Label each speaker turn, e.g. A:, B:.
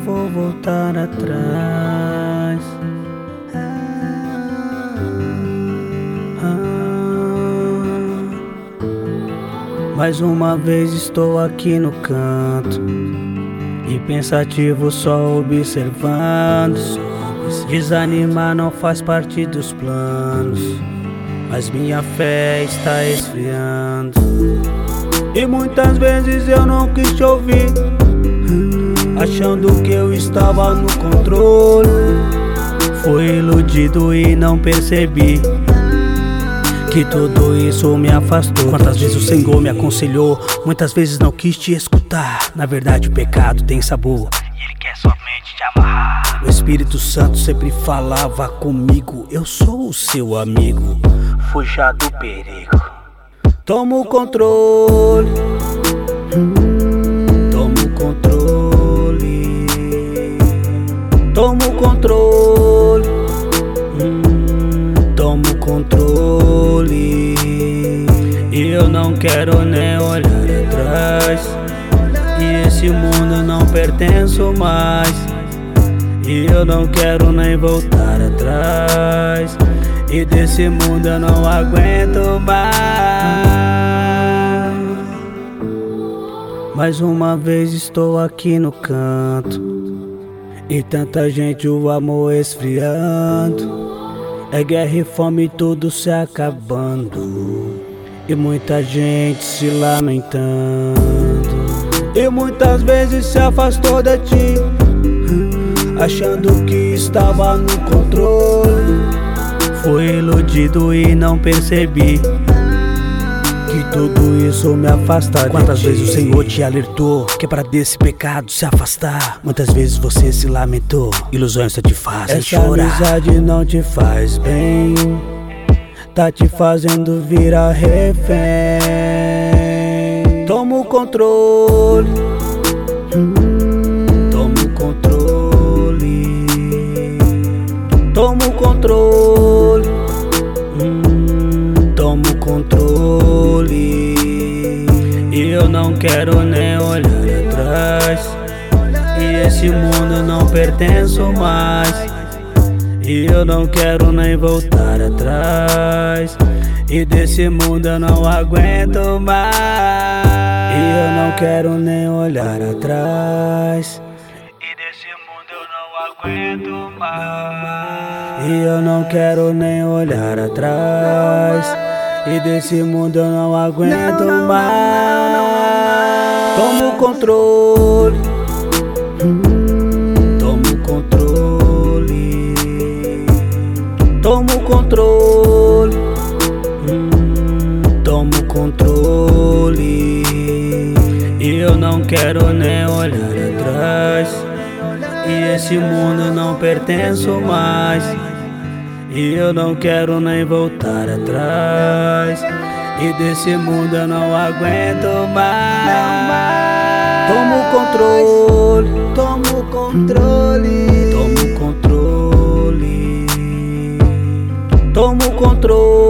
A: vou voltar atrás. Mais uma vez estou aqui no canto e pensativo, só observando. Desanimar não faz parte dos planos, mas minha fé está esfriando. E muitas vezes eu não quis te ouvir, achando que eu estava no controle. Fui iludido e não percebi que tudo isso me afastou. Quantas vezes o Senhor me aconselhou, muitas vezes não quis te escutar. Na verdade o pecado tem sabor e Ele quer somente te amarrar. O Espírito Santo sempre falava comigo: eu sou o seu amigo, fuja do perigo. Toma o controle, toma o controle, toma o controle, toma o controle. E eu não quero nem olhar atrás, e esse mundo não pertenço mais. E eu não quero nem voltar atrás, e desse mundo eu não aguento mais. Mais uma vez estou aqui no canto, e tanta gente o amor esfriando. É guerra e fome, tudo se acabando, e muita gente se lamentando. E muitas vezes se afastou de ti, achando que estava no controle. Fui iludido e não percebi que tudo isso me afasta. Quantas vezes o Senhor te alertou que é para desse pecado se afastar? Muitas vezes você se lamentou, ilusões só te fazem chorar. Essa amizade não te faz bem, tá te fazendo virar refém. Toma o controle, toma o controle, toma o controle, toma o controle. E eu não quero nem olhar atrás, e esse mundo não pertenço mais. E eu não quero nem voltar atrás, e desse mundo eu não aguento mais. E eu não quero nem olhar atrás, e desse mundo eu não aguento mais. E eu não quero nem olhar atrás, e desse mundo eu não aguento mais. Toma o controle, toma o controle, toma o controle, toma o controle. E eu não quero nem olhar atrás, e esse mundo não pertenço mais. E eu não quero nem voltar atrás, e desse mundo eu não aguento mais. Toma o controle, toma o controle, toma o controle, toma o controle,